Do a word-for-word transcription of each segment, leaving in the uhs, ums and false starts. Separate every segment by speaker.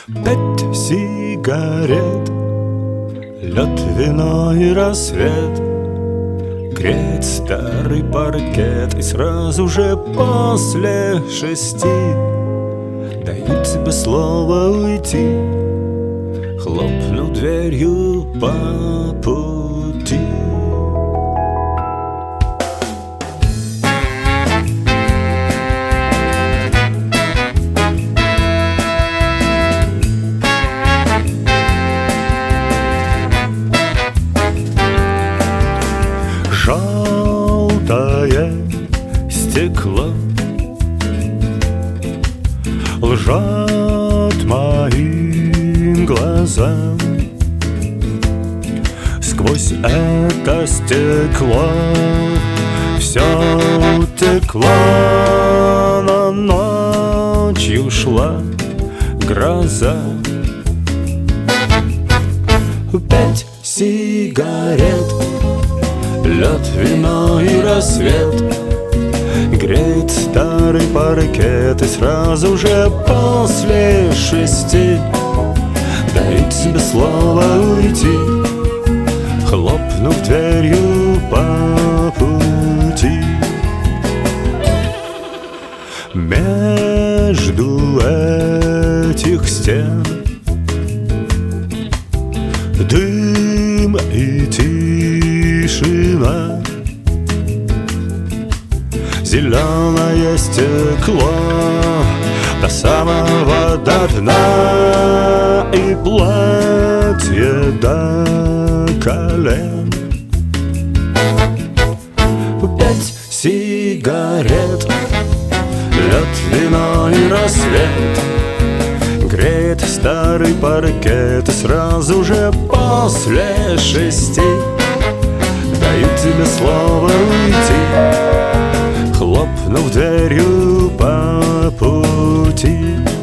Speaker 1: Пять сигарет, лед, вино и рассвет, греет старый паркет, и сразу же после шести даю тебе слово уйти, хлопну дверью по пути. Желтое стекло лжет моим глазам. Сквозь это стекло все текло, но ночью шла гроза. Пять сигарет, лед, вино и рассвет, греет старый паркет, и сразу же после шести даю тебе слово уйти, хлопнув дверью по пути. Между этих стен дым и тишина, зеленое стекло до самого до дна, и платье до колен. Пять сигарет, лед, вино и рассвет, греет старый паркет, и сразу же после шести даю тебе слово уйти, хлопнув дверью по пути.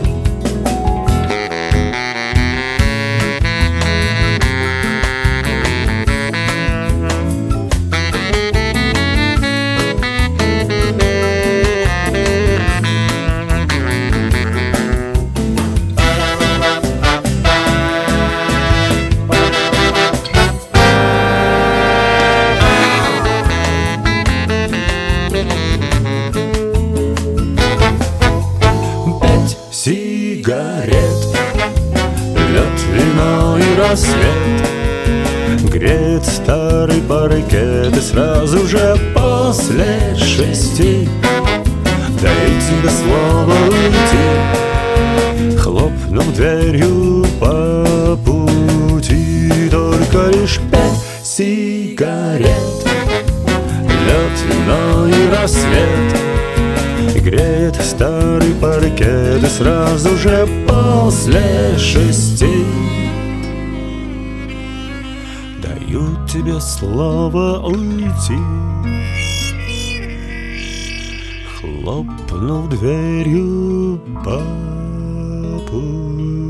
Speaker 1: Сигарет, лед, вино и рассвет, греет старый паркет, и сразу же после шести даю тебе слово уйти, хлопнув дверью по пути. Только лишь пять сигарет, лед, вино и рассвет, греет старый паркет, и сразу же после шести даю тебе слово уйти, хлопнув дверью по пути.